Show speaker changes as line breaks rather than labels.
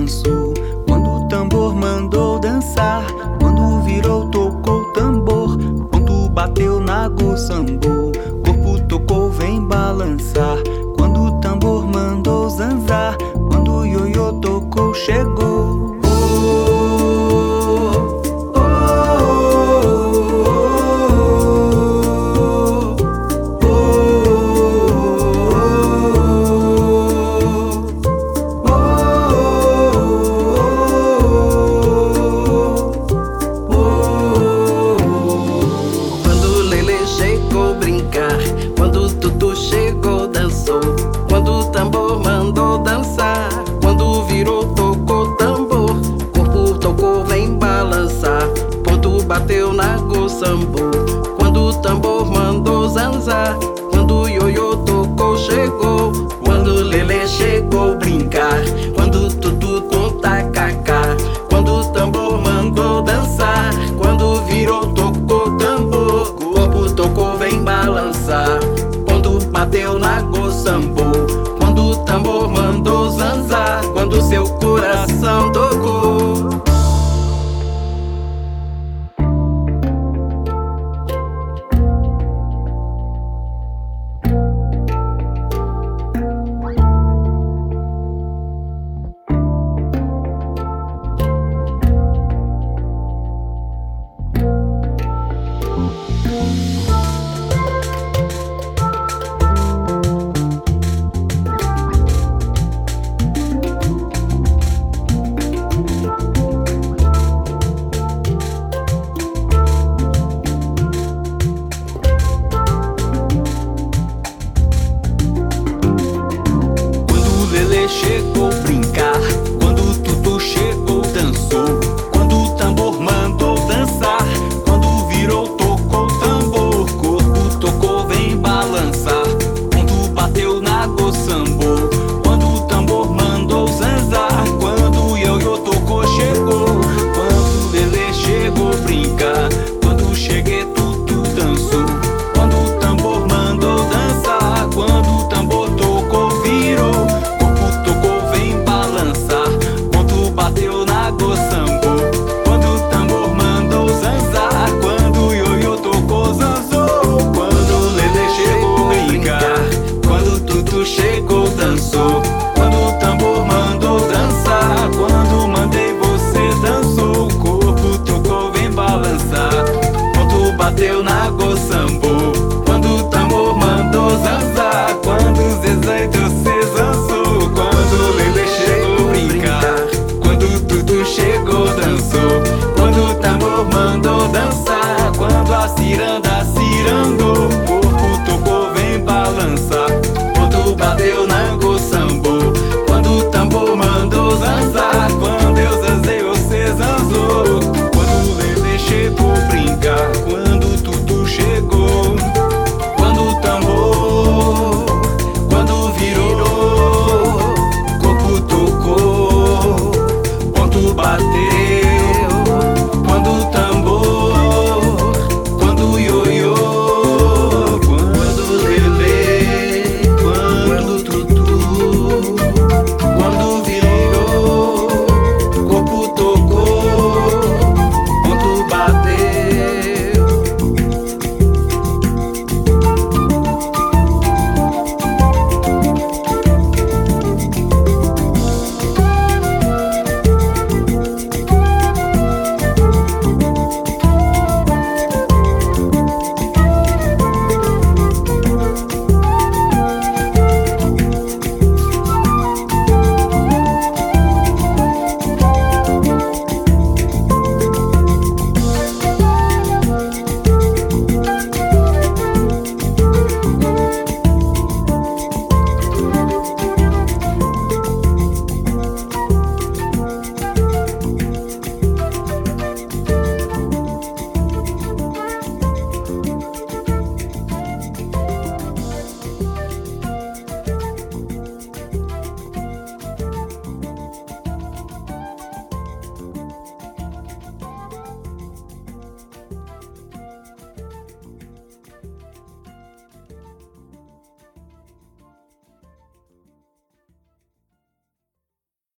dançou. Quando o tambor mandou dançar, quando virou, tocou o tambor. Quando bateu na sambou, corpo tocou, vem balançar. Quando o tambor mandou zanzar, quando o ioiô tocou, chegou.
Quando o tutu chegou, dançou. Quando o tambor mandou dançar, quando virou, tocou o tambor. Corpo tocou, vem balançar. Ponto bateu na sambou. Quando o tambor mandou zanzar, quando o ioiô tocou, chegou. Quando o lelê chegou, brincar. Quando o tutu conta cacá. Quando o tambor mandou dançar, quando virou, tocou o tambor. Corpo tocou, vem balançar. Quando bateu na sambou. Quando o tambor mandou zanzar, quando seu coração tocou.
Chegou brincar, quando o tutu chegou, dançou. Quando o tambor mandou dançar, quando virou, tocou o tambor. Corpo tocou, vem balançar. Quando bateu na sambou. Quando o tambor mandou zanzar, quando o ioiô tocou, chegou. Quando o lelê chegou brincar, quando cheguei, tutu dançou. Quando o tambor mandou dançar, quando o tambor tocou, virou. Bateu na sambou. Quando o tambor mandou zanzar, quando o ioiô tocou, zanzou. Quando o lelê chegou, brincar. Quando o tutu chegou, dançou. Quando o tambor mandou dançar, quando mandei, você dançou. O corpo tocou, vem balançar. Quando bateu na sambou. Quando o tambor mandou zanzar, quando o zezé você zanzou. Quando o lelê chegou, brincar. Quando tudo chegou, dançou.